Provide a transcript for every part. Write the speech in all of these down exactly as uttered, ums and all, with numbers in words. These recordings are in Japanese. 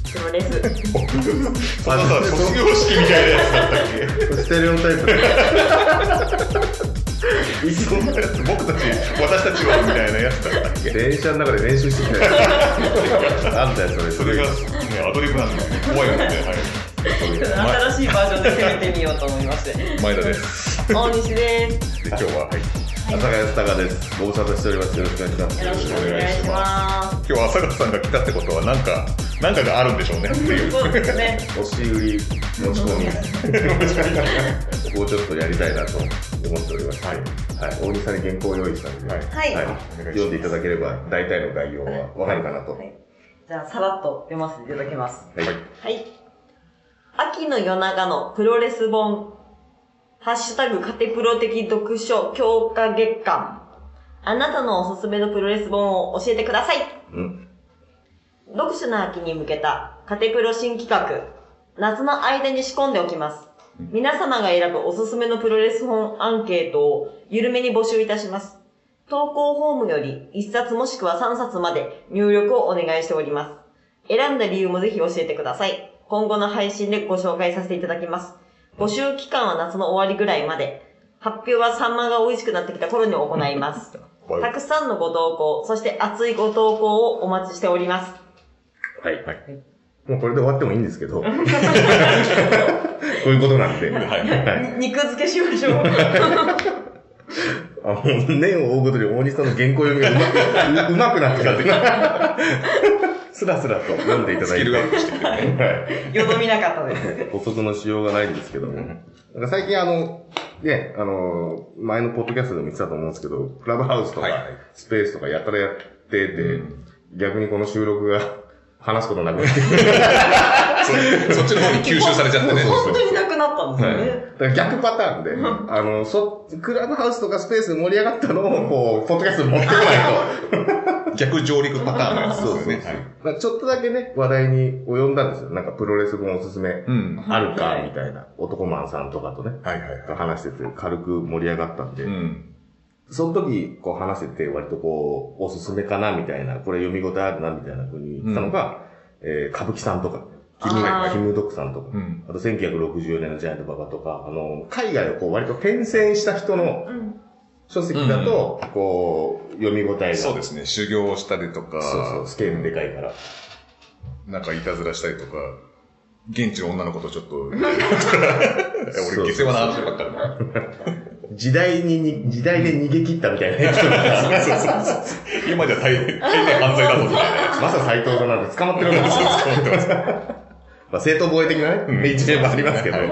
プロレス。 そのさ、卒業式みたいなやつだったっけ？ ステレオタイプそんなやつ、僕たち、私たちはみたいなやつだったっけ？ 電車の中で練習してきたやつなんだよそれ。 それが、ね、アドリブなんですよ。怖いので、はい。 新しいバージョンで攻めてみようと思いまして。 前田です。 大西です。 で、今日は、はい。 朝霞康隆です。ご無沙汰しております。よろしくお願いします。 よろしくお願いします。 今日は朝霞さんが来たってことは、なんか、なんかがあるんでしょうね。 そうですね。 押し売り、持ち込み。ここをちょっとやりたいなと思っております。はい。はい。大西さんに原稿を用意したので、はい。はいはい、読んでいただければ、大体の概要はわかるかなと。はい。 じゃあ、さらっと読ませていただきます。 はい。 はい。秋の夜長のプロレス本。ハッシュタグカテプロ的読書強化月間。あなたのおすすめのプロレス本を教えてください。うん。読書の秋に向けたカテプロ新企画。夏の間に仕込んでおきます。皆様が選ぶおすすめのプロレス本アンケートを緩めに募集いたします。投稿フォームよりいっさつもしくはさんさつまで入力をお願いしております。選んだ理由もぜひ教えてください。今後の配信でご紹介させていただきます。募集期間は夏の終わりぐらいまで。発表はサンマが美味しくなってきた頃に行います。たくさんのご投稿、そして熱いご投稿をお待ちしております。 はい。はい、もうこれで終わってもいいんですけど。こういうことなんで。はいはい、肉付けしましょう。 あもう年を追うごとに大西さんの原稿読みがうまく、うまくなってきた。スラスラと読んでいただいて。 スキルアップしてきてね。よどみなかったです。 補足のしようがないんですけども。なんか最近あの、ね、あの、前のポッドキャストでも言ってたと思うんですけど、クラブハウスとか、スペースとかやたらやってて、うん、逆にこの収録が話すことなくなってそ, そっちの方に吸収されちゃってね。 本当になくなったんですよね。 はい、だから逆パターンで、あの、そ、クラブハウスとかスペースで盛り上がったのを、こう、ポッドキャストに持ってこないと。 逆上陸パターンのやつですよね。 そうそうそう、はい、ちょっとだけね、話題に及んだんですよ。なんかプロレス本おすすめあるか、みたいな、うん、男マンさんとかとね、はいはいはい、話してて軽く盛り上がったんで、うん、その時こう話してて割とこう、おすすめかなみたいな、これ読み応えあるなみたいな風に言ったのが、うん、えー、歌舞伎さんとか、キム、キムドクさんとか、うん、あとせんきゅうひゃくろくじゅうよねんのジャイアント馬場とか、あの、海外をこう割と転戦した人の、うん書籍だと、こう、読み応えが。 そうですね。修行したりとか。 そうそう、スケールでかいから。 なんかいたずらしたりとか、現地の女の子とちょっと、俺、下世話な話ばっかりな。 時代に、時代で逃げ切ったみたいなやつ。 そうそうそう。今じゃ大変、大変犯罪だぞみたいなやつ。 まさ斎藤さんなんて捕まってるんですよ。捕まってます。まあ、正当防衛的なね、一面もありますけど。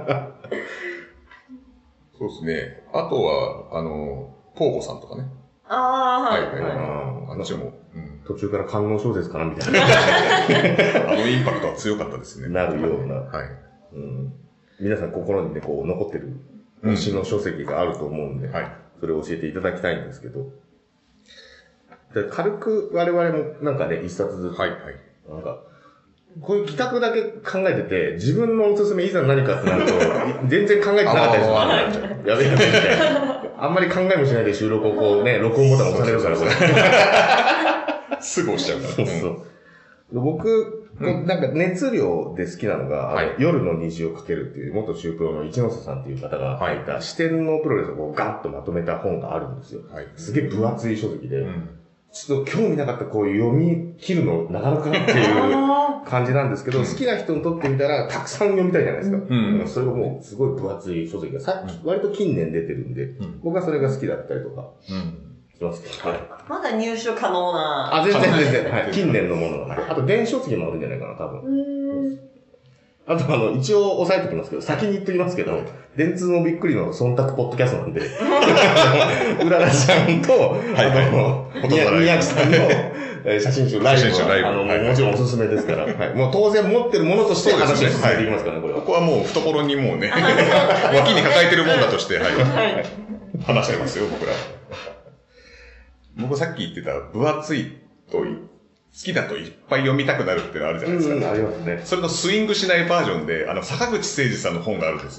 そうですね。あとは、あの、ポーコさんとかね。 ああ、はい。 はいはい。あっちも、 うん。途中から官能小説かなみたいな。 あのインパクトは強かったですね。 なるような。 はい。 うん。皆さん心にね、こう、残ってる推しの書籍があると思うんで、うん、はい。それを教えていただきたいんですけど。で軽く我々もなんかね、一冊ずつ。はいはい。なんか、こういう企画だけ考えてて、自分のおすすめいざ何かってなると、全然考えてなかったりする。やべえやべえみたいな。あんまり考えもしないで収録をこうね、録音ボタン押されるから、これ。 すぐ押しちゃうから。 そうそう。僕、うん、なんか熱量で好きなのが、はい、夜の虹をかけるっていう、元シュープロの一ノ瀬さんっていう方が書いた、はい、視点のプロレスをこうガッとまとめた本があるんですよ。はい、すげえ分厚い書籍で。うんちょっと興味なかったこう読み切るのなかなかっていう感じなんですけど、好きな人にとってみたらたくさん読みたいじゃないですか。うん、それがもうすごい分厚い書籍がさ、うん、割と近年出てるんで、うん、僕はそれが好きだったりとかしますけど、はい。 まだ入手可能な。 あ、全然全然。はい。近年のものがない。あと電子書籍もあるんじゃないかな、多分。あとあの、一応押さえておきますけど、先に言っときますけど、電通のびっくりの忖度ポッドキャストなんで、うららちゃんと、あの、宮城さんの写真集ライブは、あの、もちろんおすすめですから、はい。もう当然持ってるものとして話を進めていきますからね、これは。 ここはもう懐にもうね、脇に抱えてるもんだとして、はい。話してますよ、僕ら。僕さっき言ってた分厚いと好きだといっぱい読みたくなるっていうのあるじゃないですか。 うん、ありますね。 それのスイングしないバージョンで、あの、坂口誠二さんの本があるんですよ。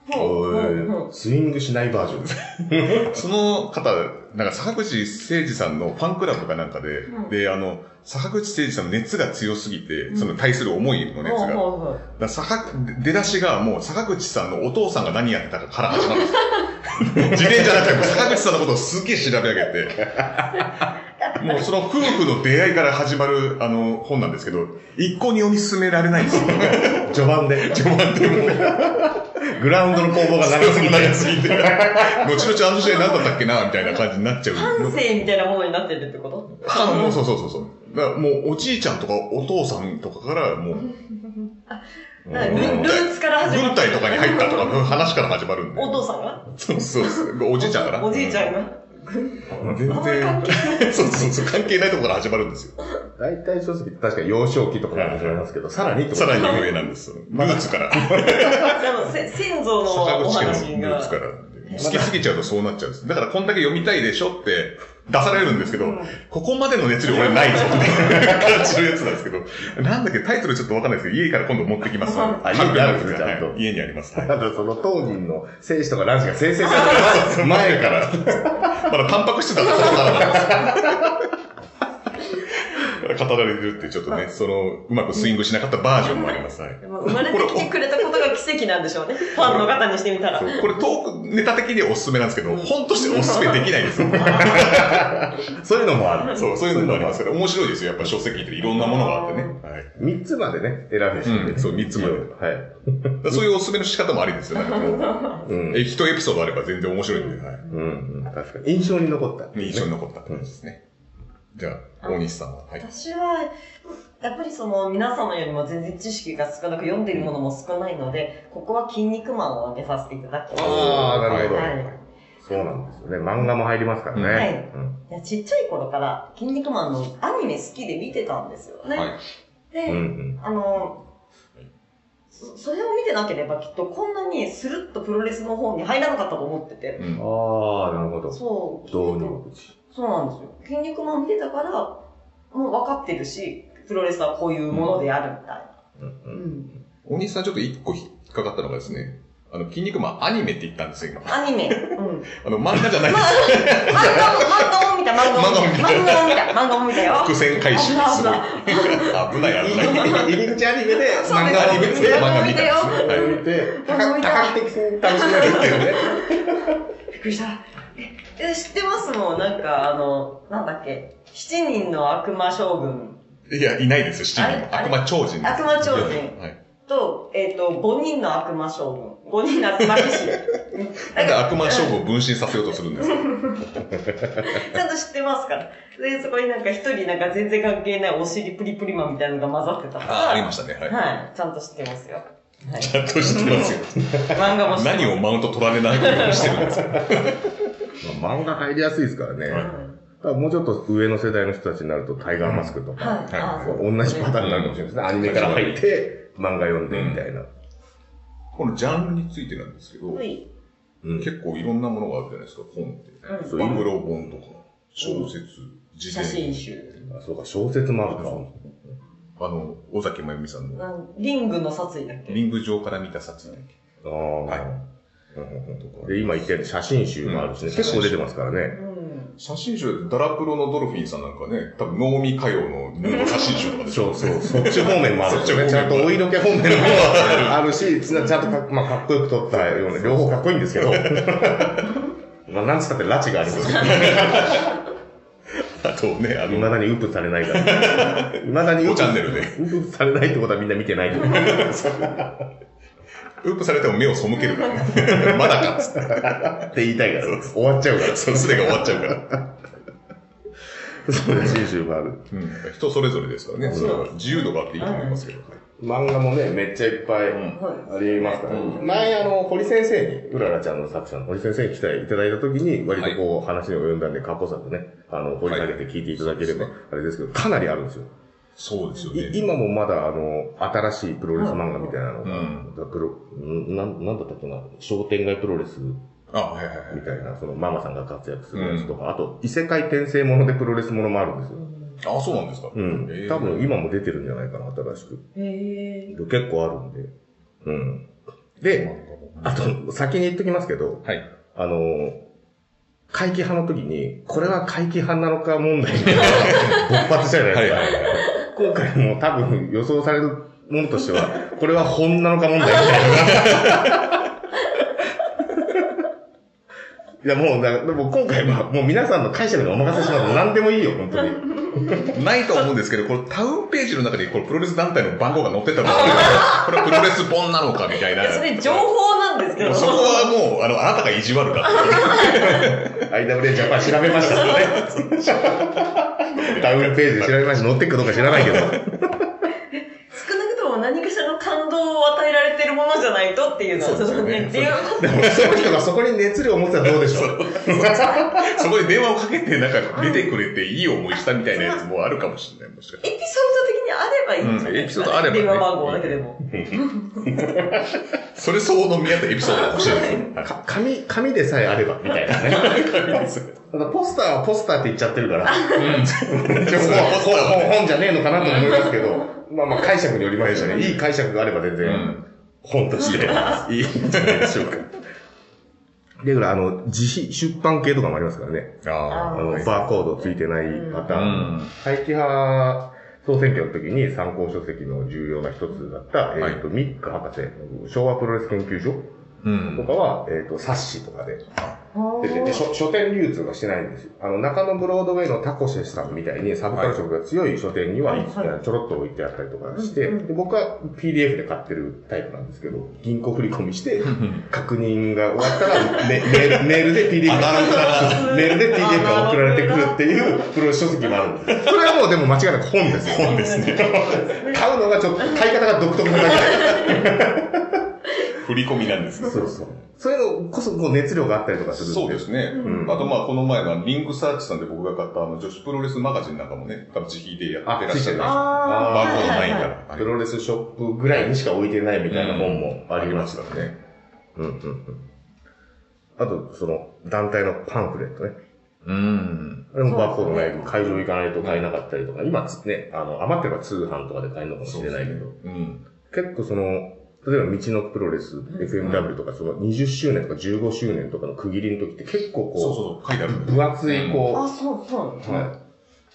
スイングしないバージョンです。 その方、なんか坂口誠二さんのファンクラブかなんかで、うん、で、あの、坂口誠二さんの熱が強すぎて、うん、その対する思いの熱が。うん、だ坂出だしがもう坂口さんのお父さんが何やってたかから始まるんですよ。自伝じゃなくて、坂口さんのことをすっげえ調べ上げて、もうその夫婦の出会いから始まるあの本なんですけど、一向に読み進められないんですよ。 序盤で。 序盤でもグラウンドの攻防が長すぎて。 長すぎて。後々あの試合何だったっけなみたいな感じになっちゃう。 反省みたいなものになってるってこと？ あ、もうそうそうそうそう。だからもうおじいちゃんとかお父さんとかからもう、 ルーツから始まる。 軍隊とかに入ったとかの話から始まるんで。 お父さんが？ そうそうそう。おじいちゃんからおじいちゃんが。 全然、そうそうそう、関係ないところから始まるんですよ。 大体正直、確かに幼少期とかから始まりますけど、さらにさらに上なんですよ。ルーツから。 先祖のお話が。 ルーツから。好きすぎちゃうとそうなっちゃうんです。だからこんだけ読みたいでしょって出されるんですけど、うん、ここまでの熱量俺ないぞって感じのやつなんですけど、なんだっけタイトルちょっとわかんないですけど、家から今度持ってきます。 あ、家にあるんですか、ちゃんと。 家にあります。 ただその当人の精子とか卵子が生成されてる前から、 まだタンパク質だったことならないです。語られるってちょっとね、その、うまくスイングしなかったバージョンもあります。はい、 生まれてきてくれたことが奇跡なんでしょうね。ファンの方にしてみたら。 これトークネタ的にはおすすめなんですけど、本としておすすめできないんですよ。 そういうのもある。 そう、そういうのもありますから、面白いですよ。やっぱ書籍っていろんなものがあってね。はい。 三つまでね、選べる、 うん、そう、三つまで。はい。そういうおすすめの仕方もありですよ。なんかもう、うん、一エピソードあれば全然面白いんで。はい。 うん、確かに。印象に残った、 ね。印象に残ったって感じですね。じゃあ、大西さんは、はい。 私は、やっぱりその、皆様よりも全然知識が少なく、読んでいるものも少ないので、ここは筋肉マンを挙げさせていただきます。 ああ、なるほど。はい。そうなんですよね。漫画も入りますからね。はい。 うん、いやちっちゃい頃から、筋肉マンのアニメ好きで見てたんですよね。はい。で、うんうん、あの、そ、それを見てなければきっとこんなにスルッとプロレスの方に入らなかったと思ってて。 うん、ああ、なるほど。 そう。 導入口。 そうなんですよ。筋肉マン見てたから、もう分かってるし、プロレスはこういうものであるみたいな。うんうん。大西さんちょっと一個引っかかったのがですね、あの、筋肉マンアニメって言ったんですよ、今。 アニメ。うん。 あの、漫画じゃないです。 漫画を見た、漫画を見た。漫画を見た。漫画を見たよ。 伏線回収すごい。危ない危ない。 入り口アニメで、漫画アニメで漫画見たよ。見て、多角的に楽しめるっていうね。 びっくりした。え、知ってますもん、なんか、あの、なんだっけ、七人の悪魔将軍。 いや、いないですよ、七人。悪魔超人。 悪魔超人。はい。と、えっと、五人の悪魔将軍。五人の悪魔騎士。 なんで悪魔将軍を分身させようとするんですかちゃんと知ってますから。で、そこになんか一人なんか全然関係ないお尻プリプリマンみたいなのが混ざってたから。 ああ、ありましたね。はい。 はい。ちゃんと知ってますよ。はい、 ちゃんと知ってますよ。 漫画も知ってます。 何をマウント取られないようにしてるんですかまあ、漫画入りやすいですからね。はい、もうちょっと上の世代の人たちになるとタイガーマスクとか、はいはい、同じパターンになるかもしれないですね。アニメから入って漫画読んでみたいな。 このジャンルについてなんですけど、はい、結構いろんなものがあるじゃないですか、本って。うん、暴露本とか、小説、 自伝。写真集。 あ、そうか、小説もあるか。 あの、尾崎真由美さんの。 リングの殺意だっけ？ リング上から見た殺意だっけ？ああ。はい。 で、今言ったように写真集もあるしね、結構出てますからね。 写真集でダラプロのドルフィンさんなんかね、多分能見歌謡の写真集とかでしょ。 そうそう、そっち方面もあるしね。ちゃんとお色気方面もあるし、ちゃんとか、まあ、かっこよく撮ったような、両方かっこいいんですけど。まあ、なんつったって拉致がありますけど。 あとね、あの、 未だにウープされないから。未だにウープチャンネルで。 ウープされないってことはみんな見てないと思う。 ウープされても目を背けるからね。まだかっつって。 って言いたいから。終わっちゃうから。 そう、すでが終わっちゃうから。 そう、写真集もある。 うん。人それぞれですからね。それは自由度があっていいと思いますけど。 漫画もね、めっちゃいっぱいありますから、ね。前、あの、堀先生に、うららちゃんの作者の堀先生に来ていただいたときに、割とこう、話に及んだんで、過去作ね、あの、掘り下げて聞いていただければ、あれですけど、かなりあるんですよ。 そうですよね。 今もまだ、あの、新しいプロレス漫画みたいなのが、うん、プロな、なんだったっけな、商店街プロレスあ、はいはいはい。 みたいな、そのママさんが活躍するやつとか、うん、あと、異世界転生ものでプロレスものもあるんですよ。 あ、そうなんですか。 うん。多分今も出てるんじゃないかな、新しく。へー。結構あるんで。うん。 で、あと、先に言っときますけど、はい。あの、怪奇派の時に、これは怪奇派なのか問題みたいな勃発したじゃないですか。はいはいはい、今回も多分予想されるものとしては、これは本なのか問題みたいな。いやもう、だからもう今回はもう皆さんの解釈にお任せします。何でもいいよ、本当に。 ないと思うんですけど、このタウンページの中にこれプロレス団体の番号が載ってたので、これはプロレス本なのかみたいな。 それ情報なんですけど。 そこはもう、あの、あなたが意地悪かって。 アイダブリュー ジャパン調べましたね。タウンページで調べました。載ってくかどうか知らないけど。 少なくとも何かしらの感動を与えられてるものじゃないとっていうのは、 そうですね。 電話でも、その人がそこに熱量を持ってたらどうでしょう。 そこに電話をかけて、なんか出てくれていい思いしたみたいなやつもあるかもしれない。もしかしたらエピソード的にあればいいんじゃないですか、ね、うん、エピソードあれば、ね、電話番号だけでも。 それ相応の見合ったエピソードが欲しいですね。 紙、紙でさえあれば、みたいなね。ただポスターはポスターって言っちゃってるから、うん、本じゃねえのかなと思いますけど、まあまあ解釈によりましたね。いい解釈があれば全然、本としていいんじゃないでしょうか。で、あの、自費出版系とかもありますからね。ああの、バーコードついてないパターン。怪奇派総選挙の時に参考書籍の重要な一つだった、えっと、ミック博士、昭和プロレス研究所とかは、えっと、冊子とかで、ででで書、書店流通がしてないんですよ。あの、中野ブロードウェイのタコシェさんみたいにサブカル色が強い書店には、はい、ちょろっと置いてあったりとかして、はい、で僕は ピーディーエフ で買ってるタイプなんですけど、銀行振り込みして、確認が終わったら、ね、メール、メールで ピーディーエフ が、メールで ピーディーエフ が送られてくるっていうプロレス書籍もあるんです。それはもうでも間違いなく本ですよ。 本ですね。 買うのがちょっと、買い方が独特なだけで。 振り込みなんですね。 そうそう。そういうのこそこう熱量があったりとかするんで。 そうですね。うん、あとまあこの前のリンクサーチさんで僕が買ったあの女子プロレスマガジンなんかもね、多分自費でやってらっしゃる。バーコードないから。 プロレスショップぐらいにしか置いてないみたいな本もありましたね。うんうんうん。あと、その団体のパンフレットね。うん。あれもバーコードない、会場行かないと買えなかったりとか、今ね、あの、余ってれば通販とかで買えるのかもしれないけど、うん、結構その、例えば、道のプロレス、エフエムダブリュー とか、そのにじゅっしゅうねんとかじゅうごしゅうねんとかの区切りの時って結構こう、 そうそう、書いてある。 分厚いこう、あ、そうそう。 はい。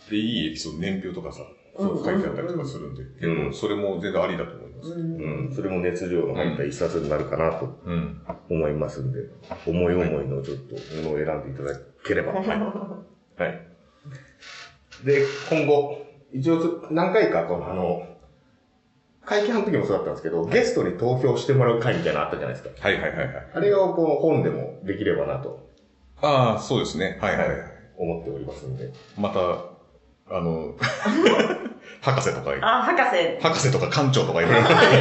で、いいエピソード、年表とかさ、そう書いてあったりとかするんで、結構それも全然ありだと思います。 うん。それも熱量の入った一冊になるかなと思いますんで、思い思いのちょっとものを選んでいただければ。はい。はい。で、今後、一応何回か、この、あの、会期半の時もそうだったんですけど、ゲストに投票してもらう会みたいなのあったじゃないですか。 はいはいはいはい。 あれをこの本でもできればなと。 ああ、そうですね。はいはいはい。 思っておりますんで。 また、あの、博士とか。 あ、博士。 博士とか館長とかいろいろ。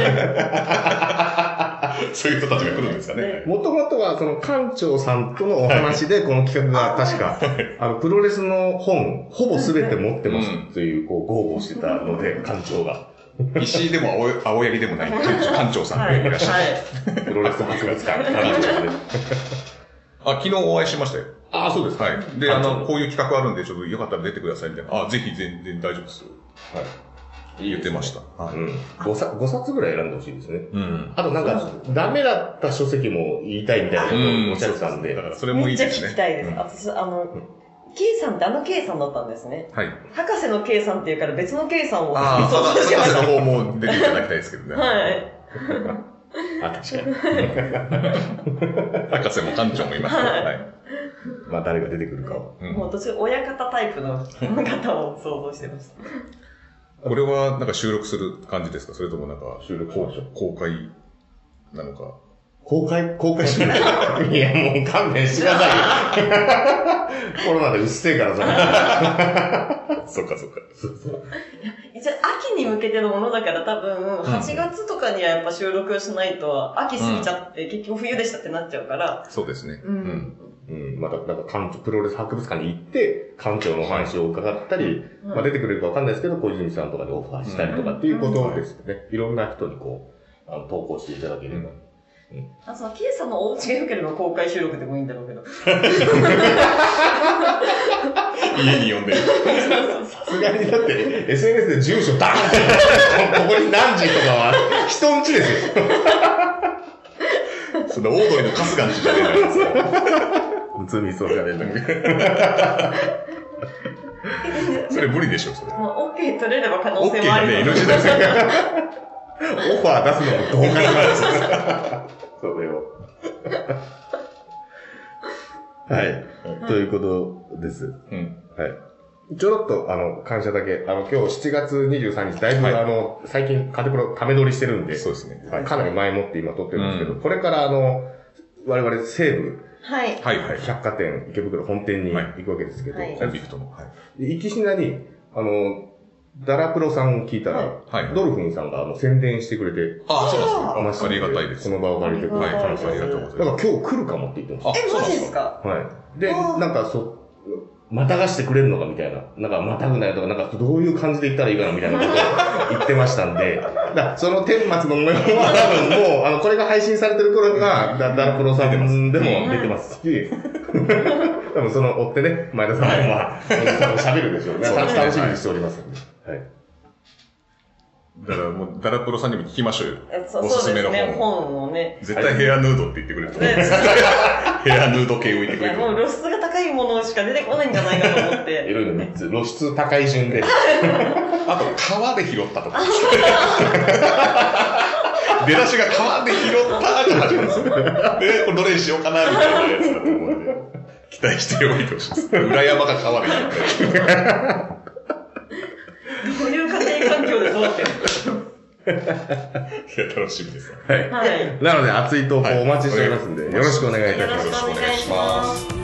そういう人たちが来るんですかね。 もともとはその館長さんとのお話でこの企画が確か、あの、プロレスの本、ほぼ全て持ってますという、こう、豪語してたので、館長が。 石井でも青青柳でもない館長さんがいらっしゃる。 はいはい、プロレス博物館館長で。 あ、昨日お会いしましたよ。 あ、そうですか。 はい。で、あの、こういう企画あるんで、ちょっとよかったら出てくださいみたいな。あ、ぜひ全然大丈夫ですよ。はい。言ってました。はい。うん。 ごさつぐらい選んでほしいですね。うん。あとなんか、ダメだった書籍も言いたいみたいなことをおっしゃってたんで。 だからそれもいいですね。 めっちゃ聞きたいです。私、あの、K さんってあの K さんだったんですね。はい。博士の K さんっていうから別の K さんを。 ああ、そうです。博士の方も出ていただきたいですけどね。 はい。 あ、確かに。 博士も館長もいますね。はい。 まあ誰が出てくるかは。 もう私、親方タイプの方を想像してました。 これはなんか収録する感じですか？それともなんか収録公開なのか。 公開公開してないいや、もう勘弁してくださいよ。コロナでうっせえからさ。 そっかそっか。そうそう。 一応、秋に向けてのものだから多分、はちがつとかにはやっぱ収録しないと、秋過ぎちゃって、うん、結局冬でしたってなっちゃうから。 そうですね。 うん。 うん。また、なんか、館長、プロレス博物館に行って、館長のお話を伺ったり、うん、まあ出てくれるかわかんないですけど、小泉さんとかでオファーしたりとかっていうことですね。うん、いろんな人にこう、あの投稿していただければ。うんあ、その、K さんのお家が良ければ公開収録でもいいんだろうけど。 家に呼んでる。 さすがにだって、エスエヌエス で住所ダーンって、ここに何時とかは、人ん家ですよ。 そんなオードリーの春日の時代じゃないですか。 うつみそうじゃねえんだけど。それ無理でしょ、それ。 もう OK 取れれば可能性もある。 OK がね、エヌジー ですよ。 オファー出すのもどう考えますそれを。はい。ということです。うん。はい。ちょろっと、あの、感謝だけ、あの、今日しちがつにじゅうさんにち、だいぶ、はい、あの、最近、カテプロ、ため撮りしてるんで、 そうですね。 はい、かなり前もって今撮ってるんですけど、うん、これから、あの、我々、西武、 はい。 はいはい。 百貨店、池袋本店に行くわけですけど、はい。 コンビクトの。 はい。行きしなに、あの、ダラプロさんを聞いたら、はい。ドルフィンさんが、あの、宣伝してくれて、 ああ、そうなんですか。ありがたいです。 この場を借りてくれて、 はい。ありがとうございます。 だから今日来るかもって言ってました。え、マジですか？ はい。で、なんか、そ、またがしてくれるのかみたいな。なんか、またぐなよとか、なんか、どういう感じで言ったらいいかなみたいなことを言ってましたんで、だその天末の模様は多分もう、あの、これが配信されてる頃には、ダダラプロさんでも出てますし、多分その追ってね、前田さんもまあ、喋るでしょうね。楽しみにしておりますんで。はい。 だからもう、ダラプロさんにも聞きましょうよ。 おすすめの本。ね、本をね。 絶対ヘアヌードって言ってくれる。ヘアヌード系を言ってくれる。 いや、もう露出が高いものしか出てこないんじゃないかと思って。 いろいろみっつ。露出高い順で。 あと、川で拾ったとか。出だしが川で拾ったが始まるんですよ。で、これどれにしようかなみたいなやつだと思うんで。期待しておいてほしいです。裏山が川で拾った。 どういう家庭環境で育ってるの？ いや、楽しみです。 はい。はい。なので、熱い投稿お待ちしておりますんで、よろしくお願いいたします。 よろしくお願いします。